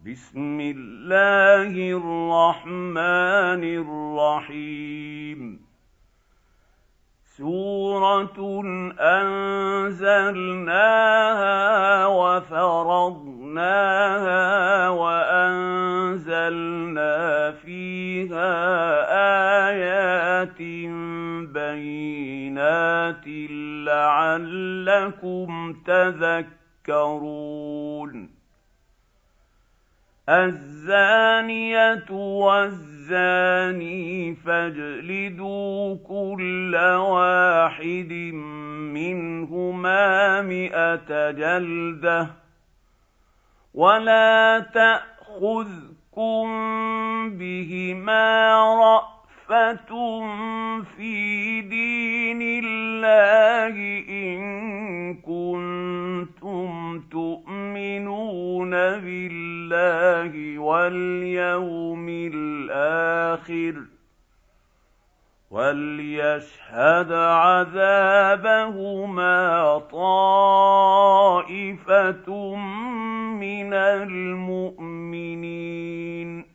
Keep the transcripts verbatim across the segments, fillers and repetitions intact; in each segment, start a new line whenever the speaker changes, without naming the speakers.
بسم الله الرحمن الرحيم سورة أنزلناها وفرضناها وأنزلنا فيها آيات بينات لعلكم تذكرون الزانية والزاني فاجلدوا كل واحد منهما مئة جلدة ولا تأخذكم بهما رأفة في دين الله إن كنتم تؤمنون بالله واليوم الآخر وليشهد عذابهما طائفة من المؤمنين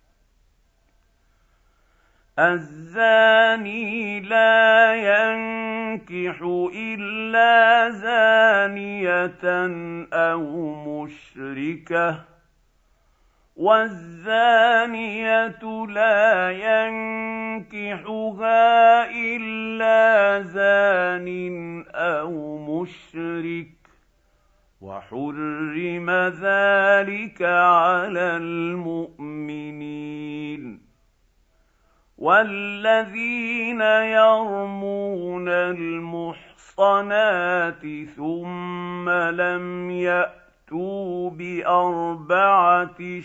الزاني لا ينكح إلا زانية أو مشركة والزانية لا ينكحها إلا زان أو مشرك وحرم ذلك على المؤمنين والذين يرمون المحصنات ثم لم يأتوا بأربعة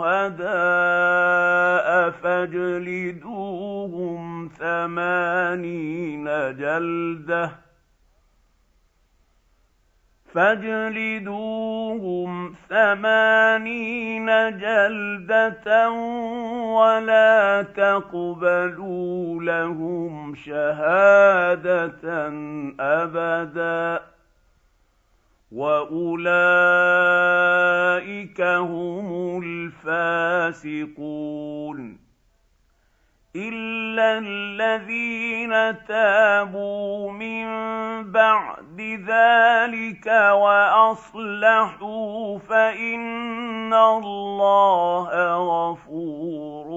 شهداء فاجلدوهم ثمانين جلدة فاجلدوهم ثمانين جلدة ولا تقبلوا لهم شهادة أبدا وأولئك هم الفاسقون إلا الذين تابوا من بعد ذلك وأصلحوا فإن الله غفور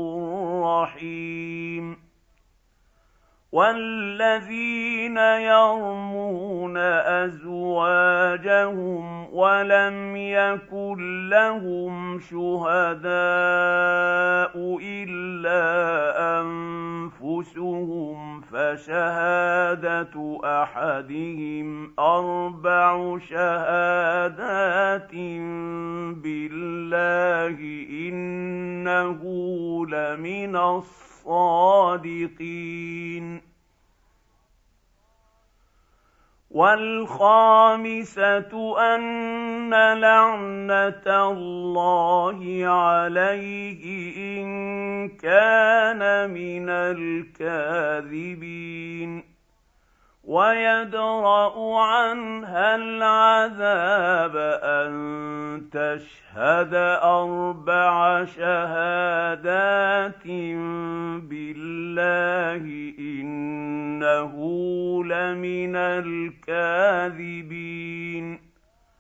رحيم والذين يرمون أزواجهم ولم يكن لهم شهداء إلا أنفسهم فشهادة أحدهم أربع شهادات بالله إنه لمن الصادقين والخامسة أن لعنة الله عليه إن كان من الكاذبين ويدرأ عنها العذاب أن تشهد أربع شهادات بالله إنه لمن الكاذبين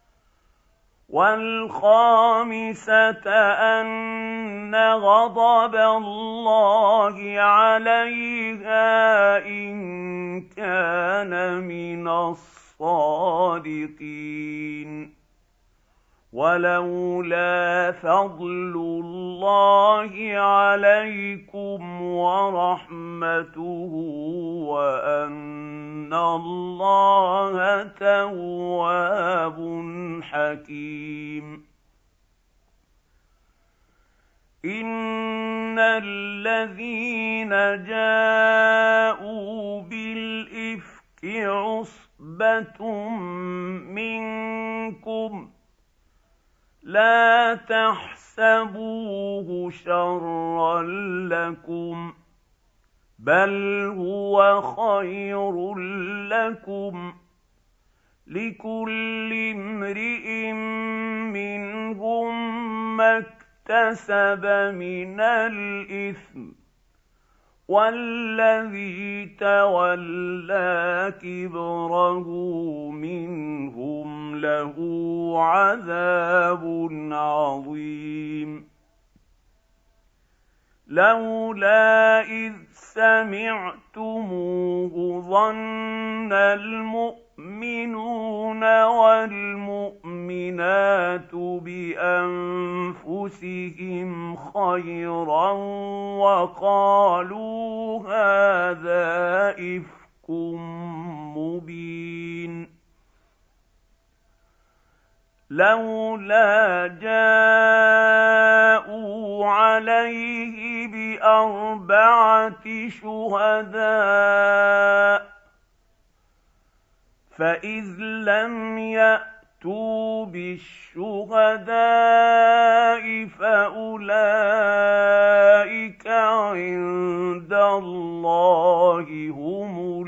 والخامسة أن غضب الله عليها إن كان من الصادقين ولولا فضل الله عليكم ورحمته وأن الله تواب حكيم إن الذين جاءوا بالإفك عصبة منكم لا تحسبوه شرا لكم بل هو خير لكم لكل امرئ منهم ما اكتسب من الإثم، والذي تولى كبره منهم له عذاب عظيم. لولا إذ سمعتموه ظن المؤمنون والمؤمنات بأنفسهم خيرا وقالوا هذا إفك مبين. لولا جاءوا عليه بأربعة شهداء فإذ لم يأتوا بالشهداء فأولئك عند الله هم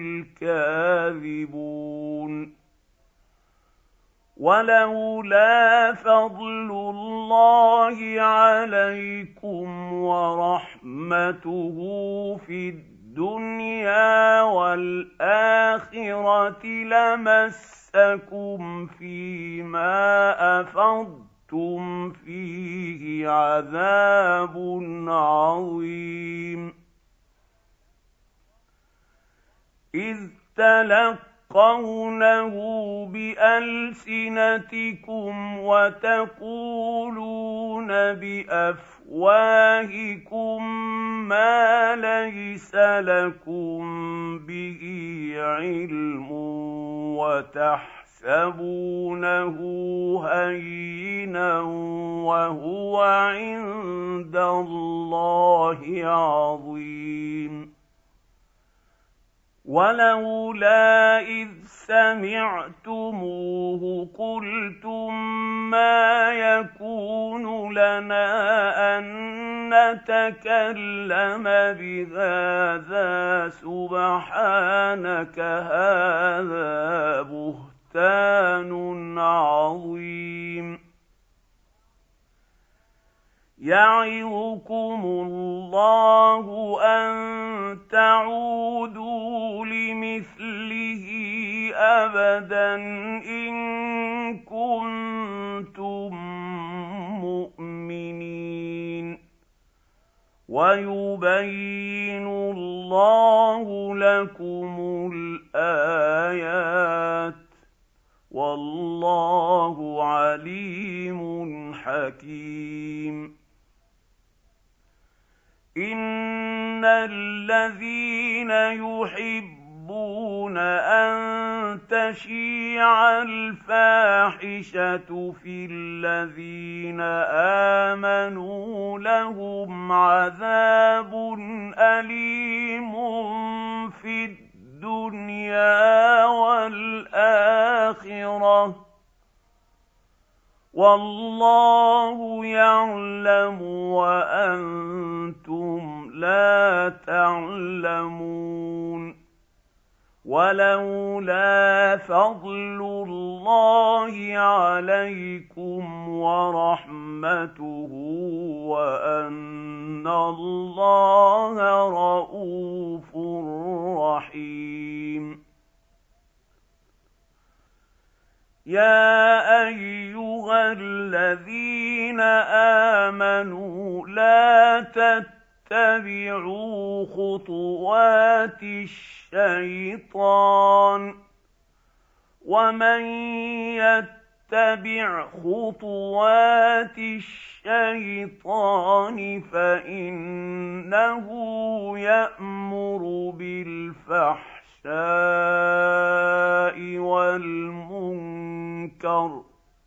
الكاذبون. ولولا فضل الله عليكم ورحمته في الدنيا والآخرة لمسكم فيما أفضتم فيه عذاب عظيم. إذ تلقونه بألسنتكم وتقولون بأفواهكم ما ليس لكم به علم وتحسبونه هينا وهو عند الله عظيم. ولولا إذ سمعتموه قلتم ما يكون لنا أن نتكلم بهذا سبحانك هذا بهتان عظيم. يعظكم الله أن تعودوا لمثله أبدا إن كنتم مؤمنين. ويبين الله لكم الآيات والله عليم حكيم. إن الذين يحبون أن تشيع الفاحشة في الذين آمنوا لهم عذاب أليم في الدنيا والآخرة والله يعلم وأنتم لا تعلمون. ولولا فضل الله عليكم ورحمته وأن الله رءوف رحيم. يا أيها الذين آمنوا لا تتبعوا خطوات الشيطان ومن يتبع خطوات الشيطان فإنه يأمر بالفحشاء والمنكر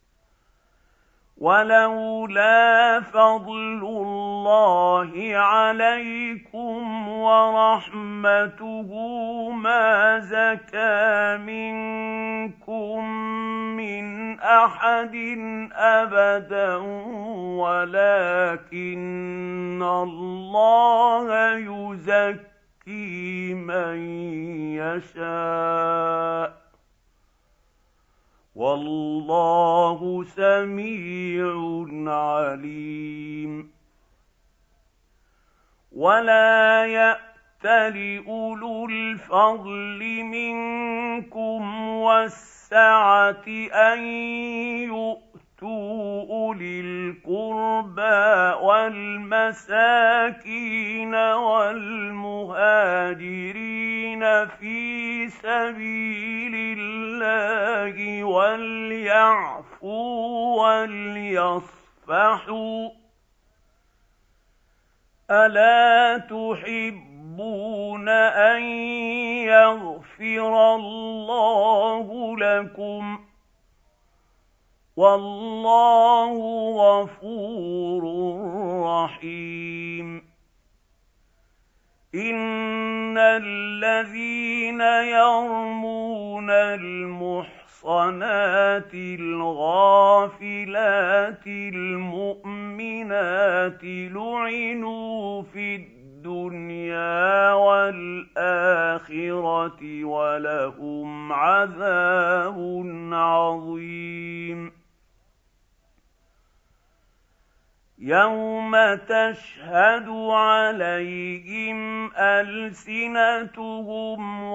ولولا فضل الله عليكم ورحمته ما زكى منكم من أحد أبدا ولكن الله يزكي من يشاء والله سميع عليم. ولا يأتل أولو الفضل منكم والسعة أن يؤتوا أولي القربى والمساكين والمهاجرين في سبيل الله وليعفوا وليصفحوا. ألا تحبون أن يغفر الله لكم والله غفور رحيم. إن الذين يرمون المحصنات الغافلات المؤمنات لعنوا في الدنيا والآخرة ولهم عذاب عظيم. يوم تشهد عليهم ألسنتهم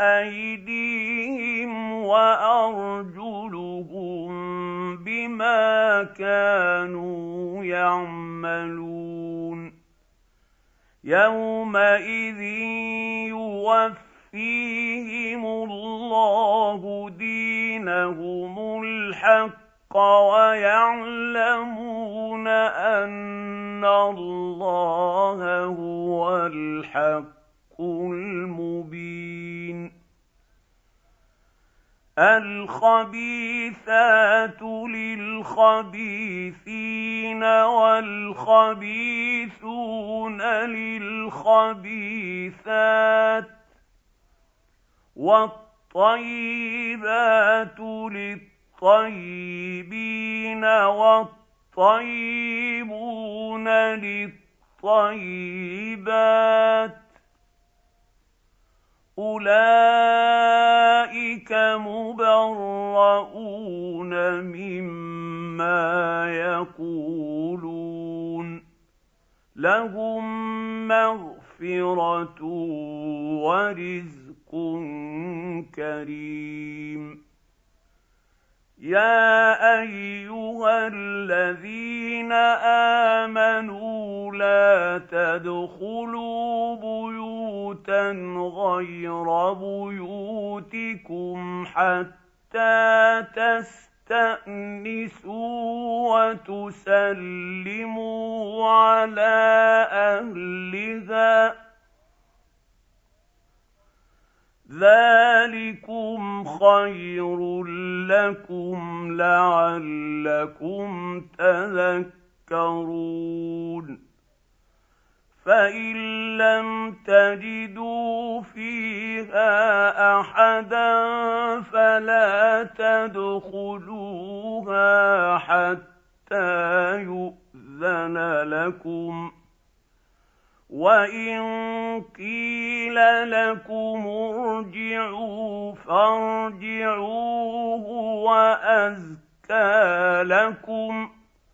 وأيديهم وأرجلهم بما كانوا يعملون. يومئذ يوفيهم الله دينهم الحق ويعلمون أن الله هو الحق المبين. الخبيثات للخبيثين والخبيثون للخبيثات والطيبات للطيبين والطيبون للطيبات. أولئك مبرؤون مما يقولون لهم مغفرة ورزق كريم. يا أيها الذين آمنوا لا تدخلوا بيوتا غير بيوتكم حتى تستأنسوا وتسلموا على أهلها ذلكم خير لكم لعلكم تذكرون. فإن لم تجدوا فيها أحدا فلا تدخلوها حتى يؤذن لكم. وإن قيل لكم ارجعوا فارجعوا هو أزكى لكم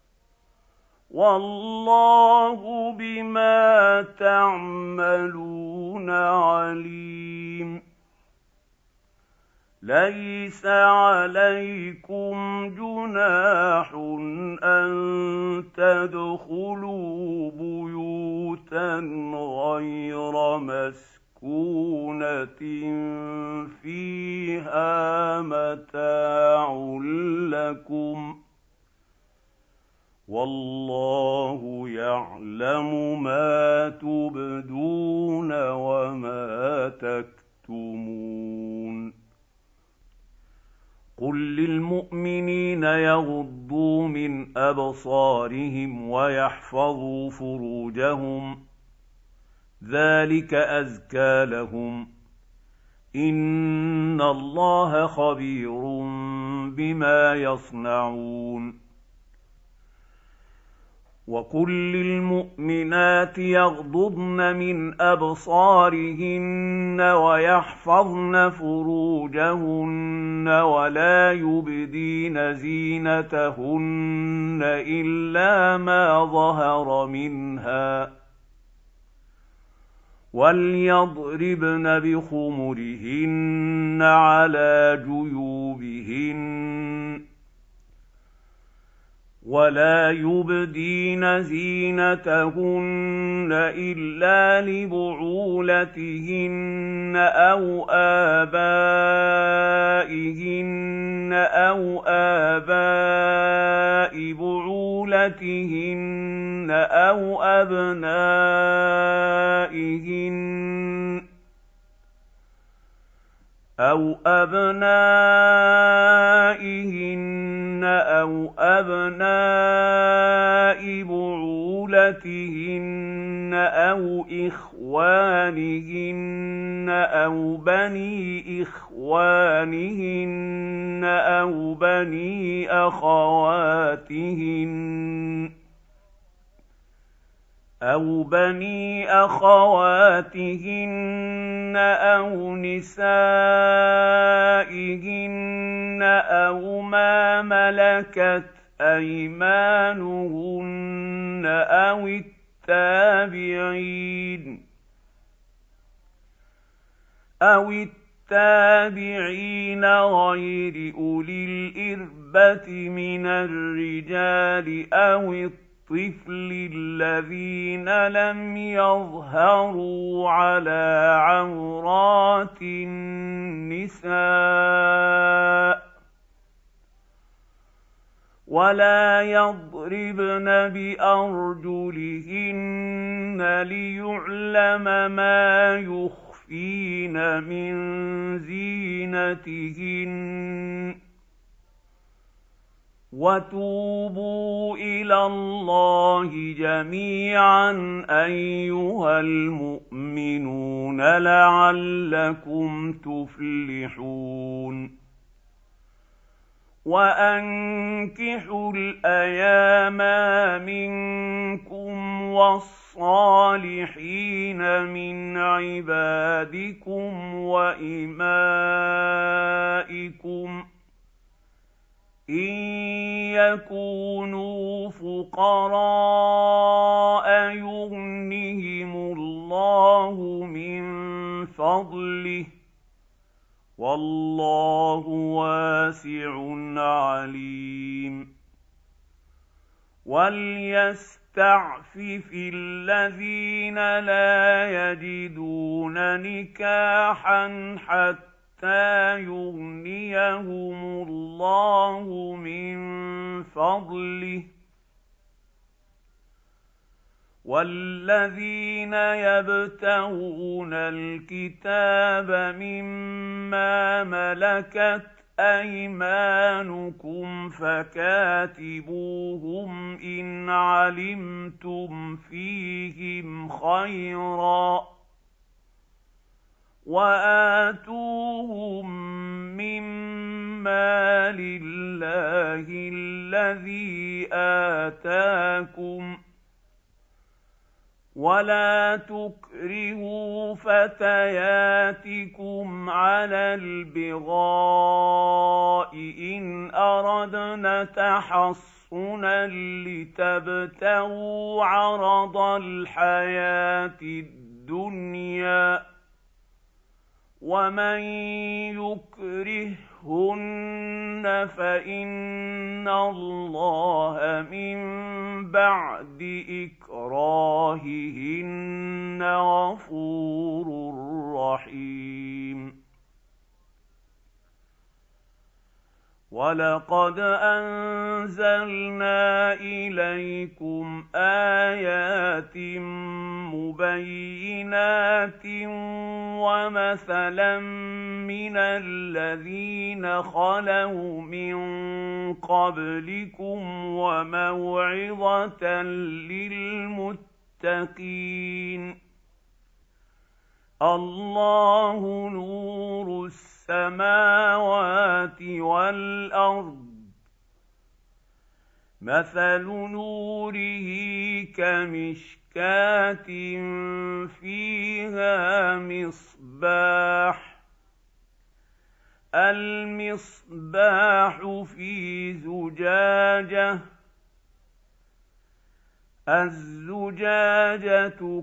والله بما تعملون عليم. ليس عليكم جناح أن تدخلوا بيوتا غير مسكونة فيها متاع لكم والله يعلم ما تبدون وما تكتمون. قل للمؤمنين يغضوا من أبصارهم ويحفظوا فروجهم ذلك أزكى لهم إن الله خبير بما يصنعون. وقل للمؤمنات يغضضن من أبصارهن ويحفظن فروجهن ولا يبدين زينتهن إلا ما ظهر منها وليضربن بخمرهن على جيوبهن ولا يبدين زينتهن إلا لبعولتهن أو آبائهن أو آباء بعولتهن أو أبنائهن أو أبنائهن أو أبناء بعولتهن أو إخوانهن أو بني إخوانهن أو بني أخواتهن أو بني أخواتهن أو نسائهن أو ما ملكت أيمانهن أو التابعين أو التابعين غير أولي الإربة من الرجال أو الطفل الطفل الذين لم يظهروا على عورات النساء ولا يضربن بأرجلهن ليعلم ما يخفين من زينتهن وتوبوا إلى الله جميعا أيها المؤمنون لعلكم تفلحون وأنكحوا الأيام منكم والصالحين من عبادكم وإمائكم إن يكونوا فقراء يغنهم الله من فضله والله واسع عليم وليستعفف الذين لا يجدون نكاحا حتى حتى يغنيهم الله من فضله والذين يبتغون الكتاب مما ملكت أيمانكم فكاتبوهم إن علمتم فيهم خيرا وآتوهم مما لله الذي آتاكم ولا تكرهوا فتياتكم على البغاء إن أردنا تحصنا لتبتغوا عرض الحياة الدنيا ومن يكرههن فإن الله من بعد إكراههن غفور رحيم ولقد أنزلنا إليكم آيات مبينات ومثلا من الذين خلوا من قبلكم وموعظة للمتقين الله نور السماوات والأرض مثل نوره كمشكاة فيها مصباح المصباح في زجاجة الزجاجة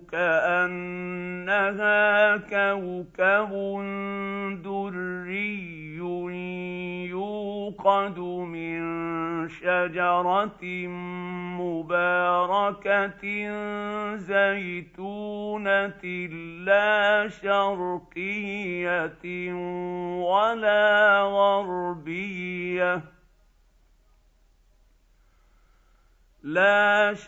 كأنها كوكب دري يوقد من شجرة مباركة زيتونة لا شرقية ولا غربية لا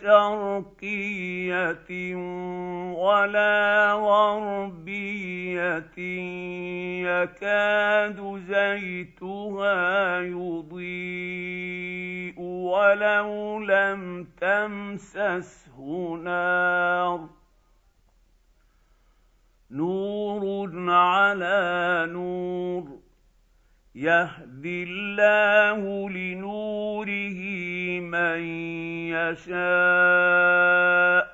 شرقية ولا غربية يكاد زيتها يضيء ولو لم تمسسه نار نور على نور يهدي الله لنوره من يشاء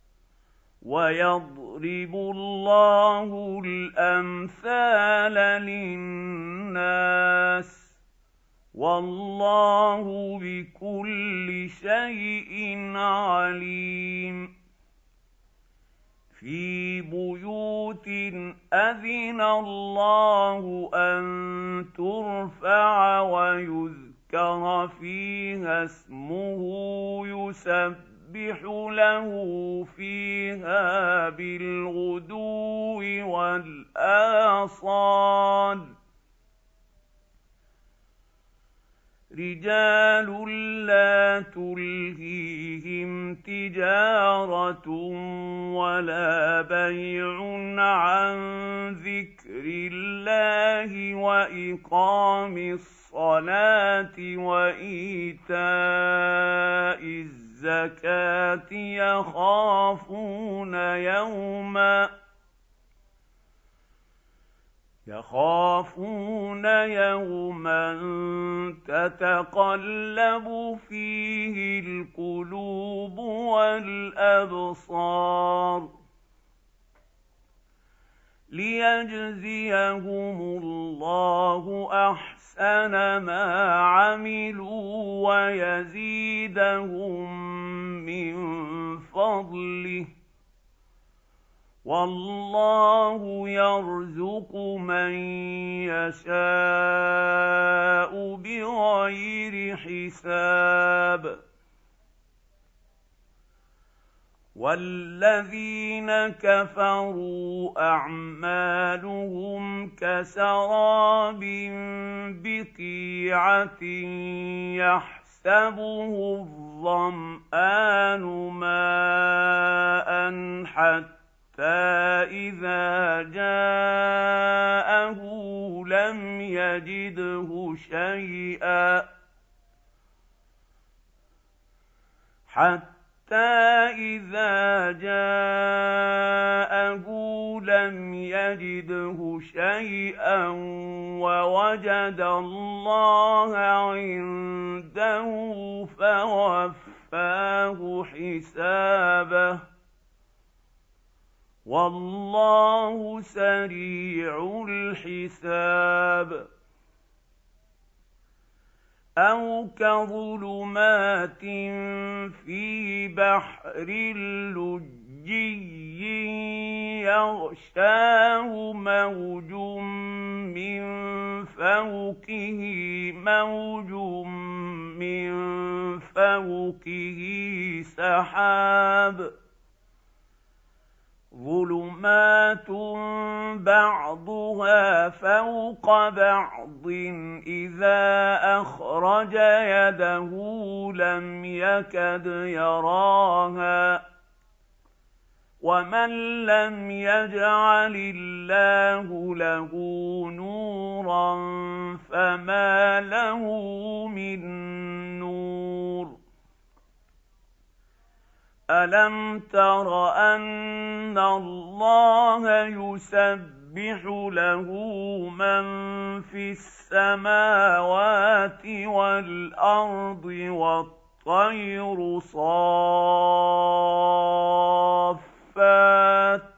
ويضرب الله الأمثال للناس والله بكل شيء عليم في بيوت أذن الله أن ترفع ويذكر فيها اسمه يسبح له فيها بالغدو والآصال رجال لا تلهيهم تجارة ولا بيع عن ذكر الله وإقام الصلاة وإيتاء الزكاة يخافون يوما يخافون يوما تتقلب فيه القلوب والأبصار ليجزيهم الله أحسن ما عملوا ويزيدهم من فضله والله يرزق من يشاء بغير حساب والذين كفروا أعمالهم كسراب بقيعة يحسبه الظمآن ماء حتى إذا جاءه لم يجده شيئا حتى إذا جاءه لم يجده شيئا ووجد الله عنده فوفاه حسابه والله سريع الحساب أو كظلمات في بحر لجي يغشاه موج من فوقه موج من فوقه سحاب ظلمات بعضها فوق بعض إذا أخرج يده لم يكد يراها ومن لم يجعل الله له نورا فما له من نور ألم تر أن الله يسبح له من في السماوات والأرض والطير صافات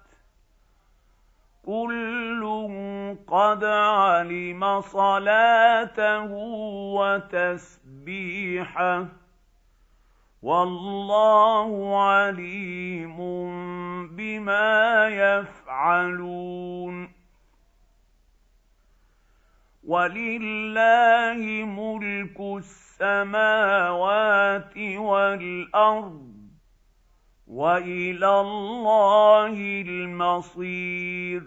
كل قد علم صلاته وتسبيحه والله عليم بما يفعلون ولله ملك السماوات والأرض وإلى الله المصير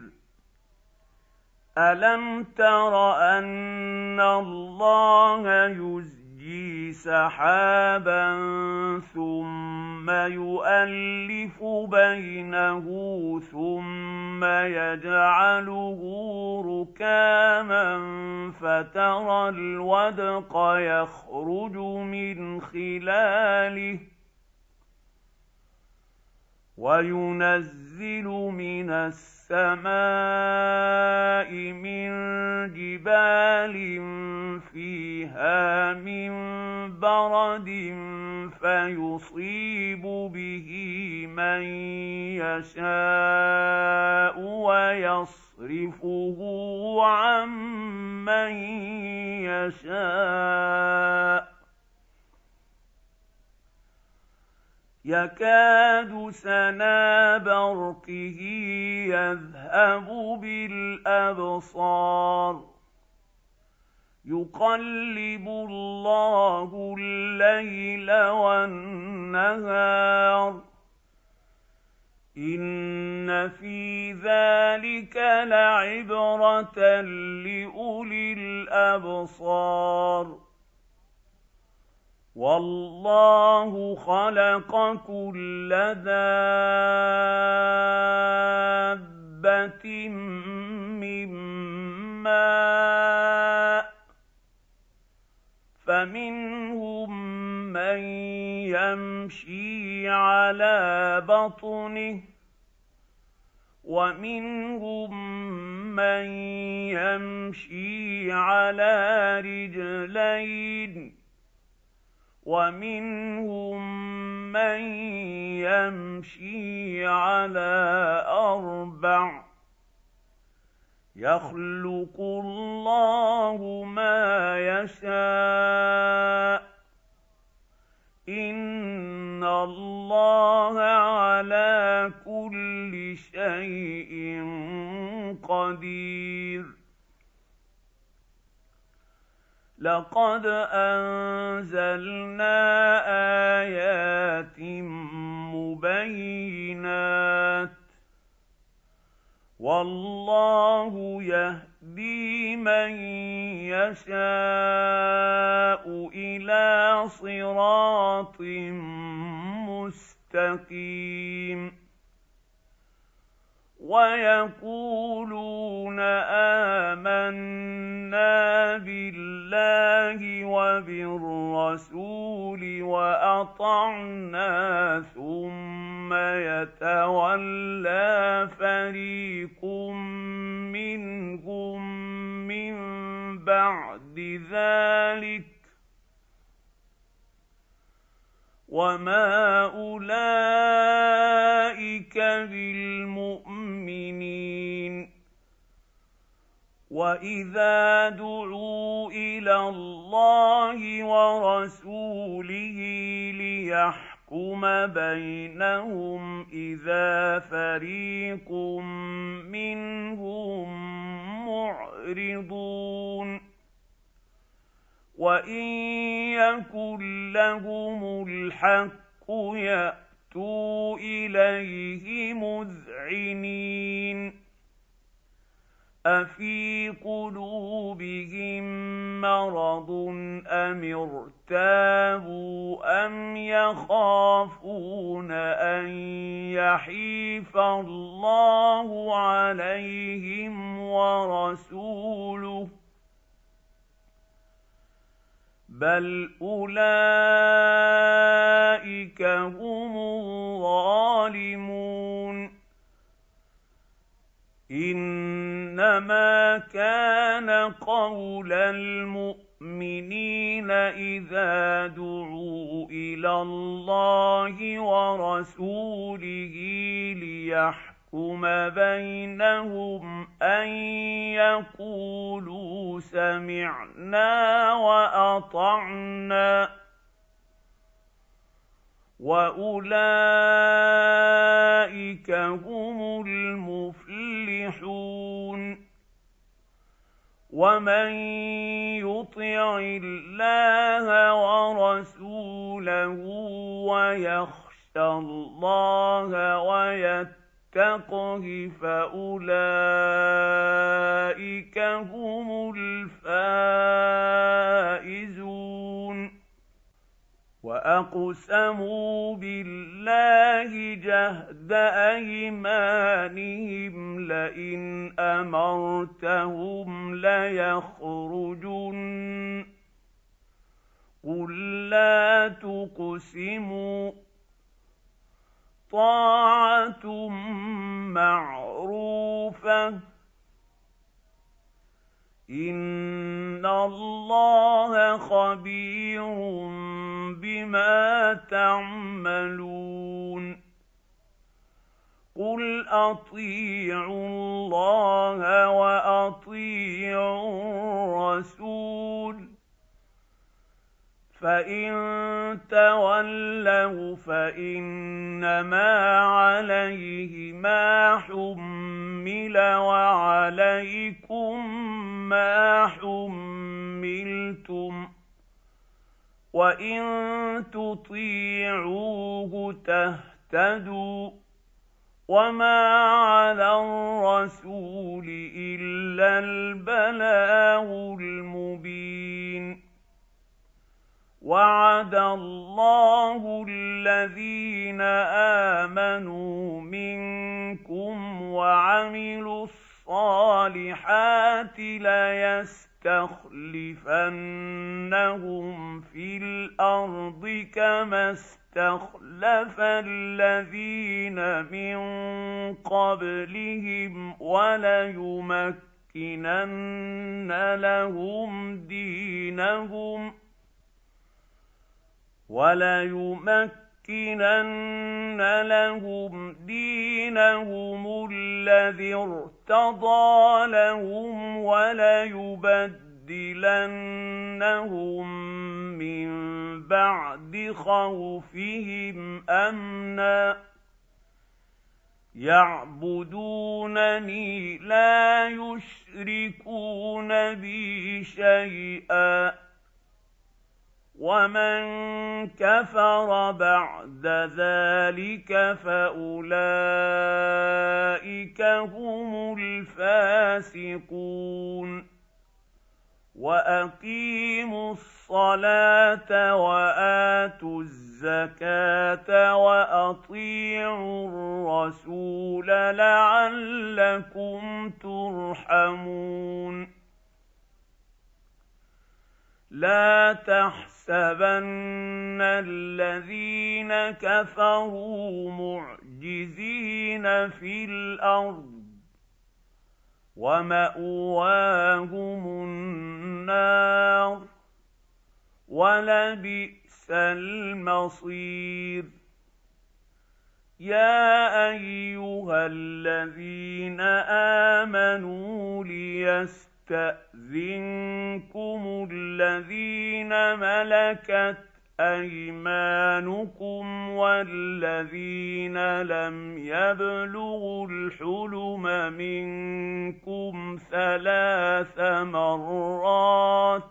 ألم تر أن الله يزجي سحابا ثم يؤلف بينه ثم يجعله ركاما فترى الودق يخرج من خلاله وينزل من السماء من جبال فيها من برد فيصيب به من يشاء ويصرفه عن من يشاء يكاد سنا برقه يذهب بالأبصار يقلب الله الليل والنهار إن في ذلك لعبرة لأولي الأبصار والله خلق كل دابة من ماء فمنهم من يمشي على بطنه ومنهم من يمشي على رجلين ومنهم من يمشي على أربع يخلق الله ما يشاء إن الله على كل شيء قدير لقد أنزلنا آيات مبينات والله يهدي من يشاء إلى صراط مستقيم ويقولون آمنا بالله وبالرسول وأطعنا ثم يتولى فريق منهم من بعد ذلك وما أولئك بالمؤمنين وإذا دعوا إلى الله ورسوله ليحكم بينهم إذا فريق منهم معرضون وإن يكن لهم الحق يأتوا إليه مذعنين أفي قلوبهم مرض أم ارتابوا أم يخافون أن يحيف الله عليهم ورسوله بل أولئك هم الظالمون إنما كان قول المؤمنين إذا دعوا إلى إِلَى اللَّهِ وَرَسُولِهِ لِيَحْكُمَ بَيْنَهُمْ أَن يَقُولُوا سَمِعْنَا وَأَطَعْنَا وَأُولَٰئِكَ هُمُ الْمُفْلِحُونَ وَمَن يُطِعِ اللَّهَ وَرَسُولَهُ وَيَخْشَ اللَّهَ وَيَتَّقْهِ فَأُولَٰئِكَ هُمُ الْفَائِزُونَ وَأَقْسَمُوا بِاللَّهِ جَهْدَ أَيْمَانِهِمْ لَئِنْ أَمَرْتَهُمْ لَيَخْرُجُنَّ قُل لَّا تُقْسِمُوا طَاعَةٌ مَّعْرُوفَةٌ إِنَّ اللَّهَ خَبِيرٌ بِمَا تَعْمَلُونَ قُلْ أَطِيعُوا اللَّهَ وَأَطِيعُوا الرَّسُولَ فَإِن تَوَلَّوْا فَإِنَّمَا عَلَيْهِ مَا حُمِّلَ وَعَلَيْكُم مَّا حُمِّلْتُمْ ۖ وَإِن تُطِيعُوهُ تَهْتَدُوا ۚ وَمَا عَلَى الرَّسُولِ إِلَّا الْبَلَاغُ الْمُبِينُ وَعَدَ اللَّهُ الَّذِينَ آمَنُوا مِنكُمْ وَعَمِلُوا الصَّالِحَاتِ لَيَسْتَخْلِفَنَّهُمْ فِي الْأَرْضِ كَمَا اسْتَخْلَفَ الَّذِينَ مِن قَبْلِهِمْ وَلَيُمَكِّنَنَّ لَهُمْ دِينَهُمْ وَلَيُمَكِّنَنَّ لَهُمْ دِينَهُمُ الَّذِي ارْتَضَىٰ لَهُمْ وَلَيُبَدِّلَنَّهُم مِّن بَعْدِ خَوْفِهِمْ أَمْنًا ۚ يَعْبُدُونَنِي لَا يُشْرِكُونَ بِي شَيْئًا ۚ وَمَن كَفَرَ بَعْدَ ذَٰلِكَ فَأُولَٰئِكَ هُمُ الْفَاسِقُونَ وَأَقِيمُوا الصَّلَاةَ وَآتُوا الزَّكَاةَ وَأَطِيعُوا الرَّسُولَ لَعَلَّكُمْ تُرْحَمُونَ لَا تَحْسَبَنَّ الَّذِينَ كَفَرُوا مُعْجِزِينَ فِي الْأَرْضِ ۚ وَمَأْوَاهُمُ النَّارُ ۖ وَلَبِئْسَ الْمَصِيرُ يَا أَيُّهَا الَّذِينَ آمَنُوا لِيَسْتَأْذِنكُمُ الَّذِينَ مَلَكَتْ أَيْمَانُكُمْ وَالَّذِينَ لَمْ يَبْلُغُوا الْحُلُمَ مِنكُمْ ثَلَاثَ مَرَّاتٍ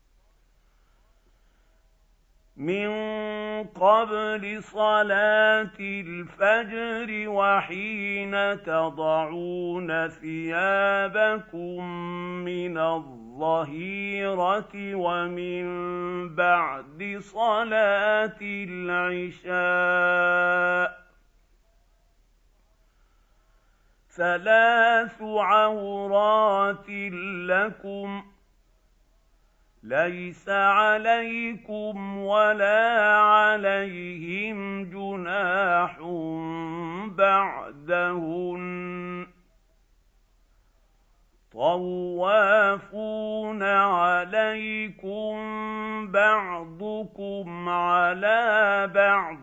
مِّن قَبْلِ صَلَاةِ الْفَجْرِ وَحِينَ تَضَعُونَ ثِيَابَكُم مِّنَ الظَّهِيرَةِ وَمِن بَعْدِ صَلَاةِ الْعِشَاءِ ۚ ثَلَاثُ عَوْرَاتٍ لَّكُمْ ۚ لَيْسَ عَلَيْكُمْ وَلَا عَلَيْهِمْ جُنَاحٌ بَعْدَهُنَّ ۚ طوافون عليكم بعضكم على بعض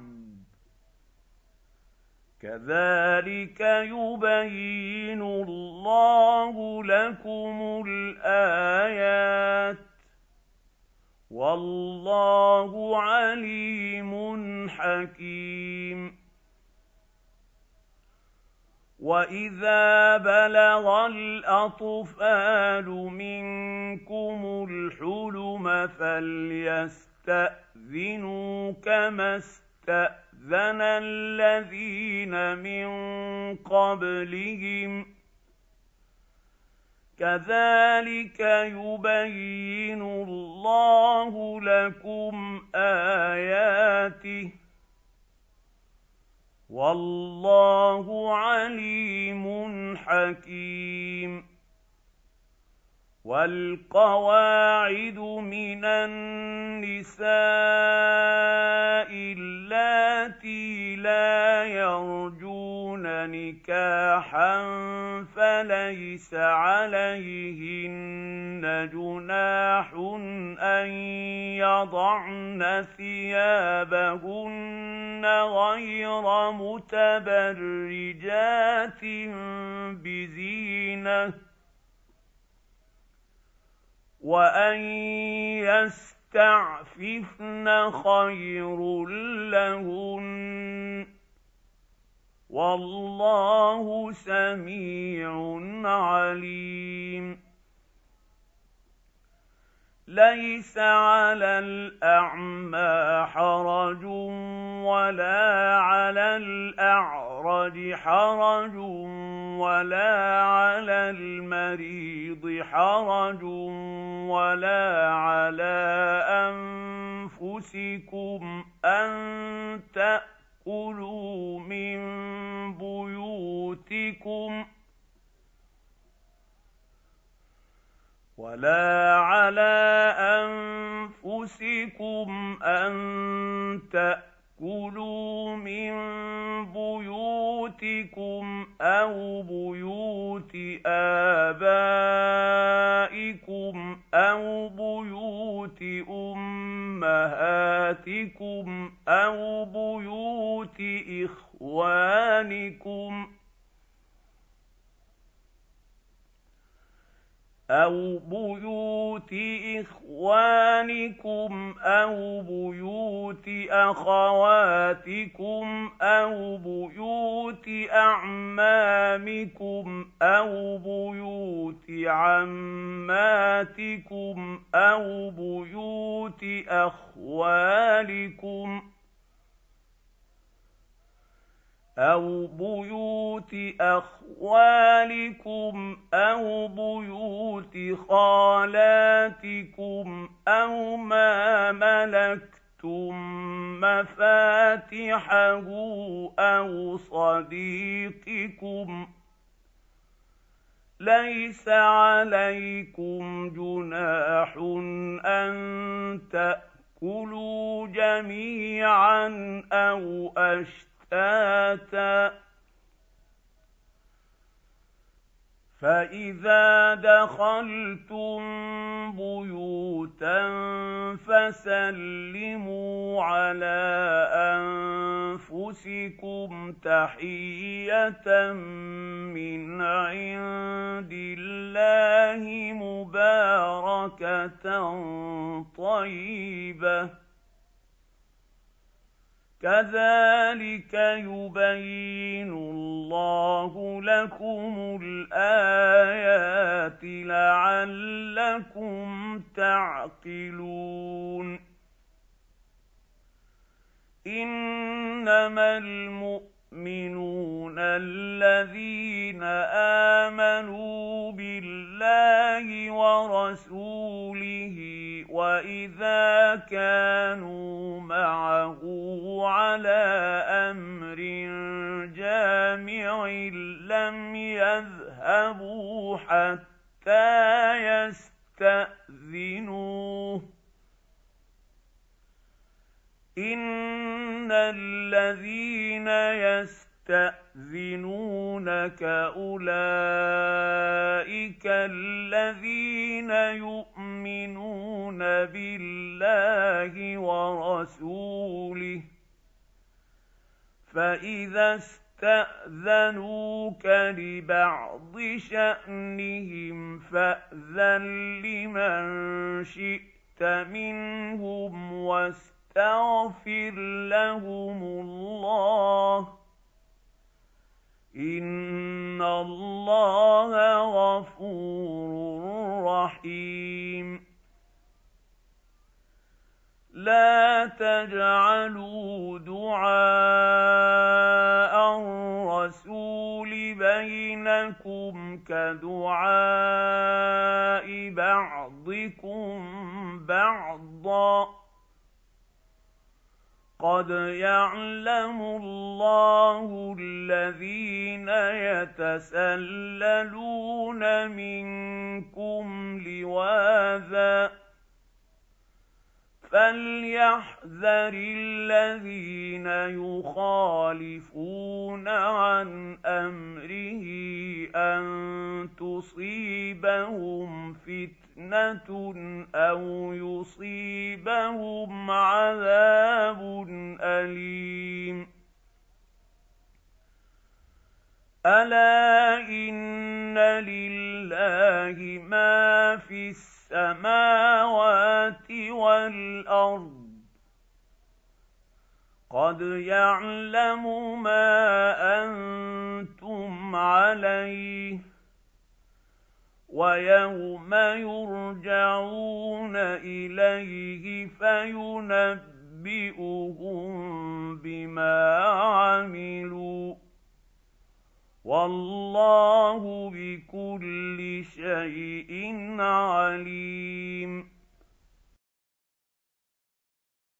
كذلك يبين الله لكم الآيات والله عليم حكيم. وإذا بلغ الأطفال منكم الحلم فليستأذنوا كما استأذن الذين من قبلهم كذلك يبين الله لكم آياته والله عليم حكيم. والقواعد من النساء اللاتي لا يرجون نكاحا فليس عليهن جناح أن يضعن ثيابهن غير متبرجات بزينة وأن يستعففن خير لهن والله سميع عليم. ليس على الأعمى حرج ولا على الأعرج حرج ولا على المريض حرج ولا على أنفسكم أن تأكلوا من بيوتكم ولا على أنفسكم أن تأكلوا من بيوتكم أو بيوت آبائكم أو بيوت أمهاتكم أو بيوت إخوانكم أو بيوت إخوانكم أو بيوت أخواتكم أو بيوت أعمامكم أو بيوت عماتكم أو بيوت أخوالكم أو بيوت أخوالكم أو بيوت خالاتكم أو ما ملكتم مفاتحه أو صديقكم ليس عليكم جناح أن تأكلوا جميعا أو أشتاتا فإذا دخلتم بيوتا فسلموا على أنفسكم تحية من عند الله مباركة طيبة كذلك يبين الله لكم الآيات لعلكم تعقلون. إنما المؤمنون الذين آمنوا بالله ورسوله وإذا كانوا معه على أمر جامع لم يذهبوا حتى يستأذنوه إن الذين يستأذنونك أولئك الذين يؤمنون بالله ورسوله فإذا استأذنوك لبعض شأنهم فأذن لمن شئت منهم واستغفر لهم الله إن الله غفور رحيم لا تجعلوا دعاء الرسول بينكم كدعاء بعضكم بعضا قد يعلم الله الذين يتسللون منكم لواذا فليحذر الذين يخالفون عن أمره أن تصيبهم فتنة أو يصيبهم عذاب أليم ألا إن لله ما في السماوات والأرض قد يعلم ما أنتم عليه ويوم يرجعون إليه فينبئهم بما عملوا والله بكل شيء عليم